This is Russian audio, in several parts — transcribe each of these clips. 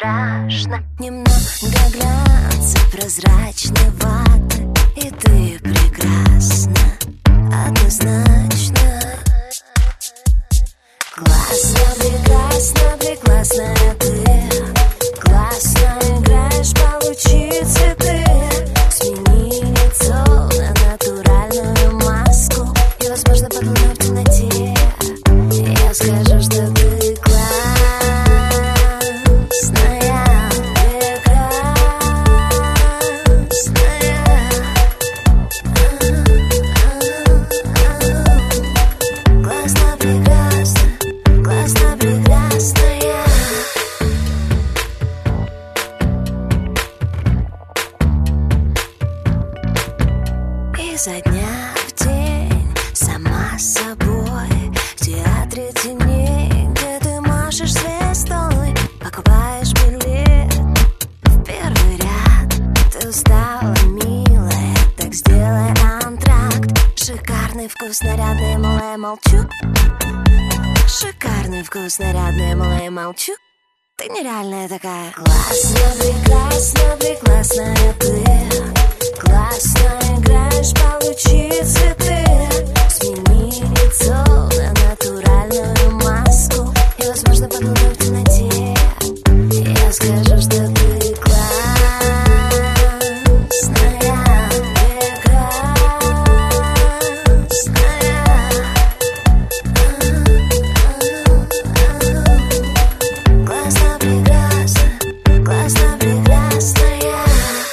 страшно. Немного глянца прозрачной ваты, и ты прекрасна, однозначно. Классно, прекрасно, прекрасная ты. Классно играешь, получи цветы. Смени лицо на натуральную маску, и, возможно, подумаю в темноте. Я скажу, что ты классная, прекрасная. Классно, прекрасно, классно, прекрасная. Изо дня в день, сама собой, в театре теней, где ты машешь звездой, покупаешь билет в первый ряд. Ты устала, милая, так сделай антракт. Шикарный вкус, нарядный, малая, молчу. Шикарный вкус, нарядный, малая, молчу. Ты нереальная такая. Классно, прекрасно, прекрасная ты. Классно играешь, получи цветы. Смени лицо на натуральную маску, и, возможно, подумаю в темноте. Я скажу, что ты классная, прекрасная. Классно, прекрасно, классно, прекрасная.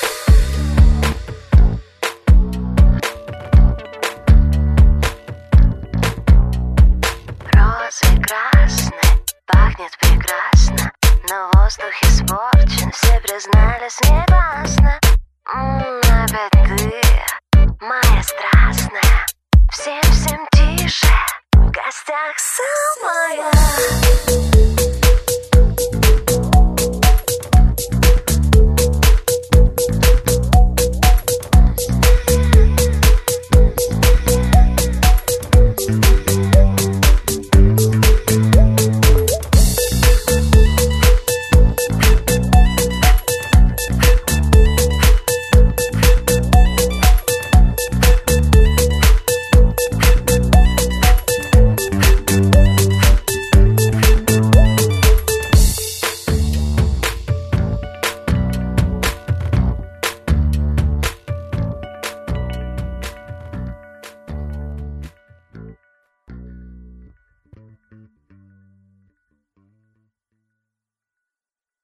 Розы красные, пахнет прекрасно, но воздух испорчен, все признались негласно. Опять ты, моя страстная, всем тише, в гостях самая.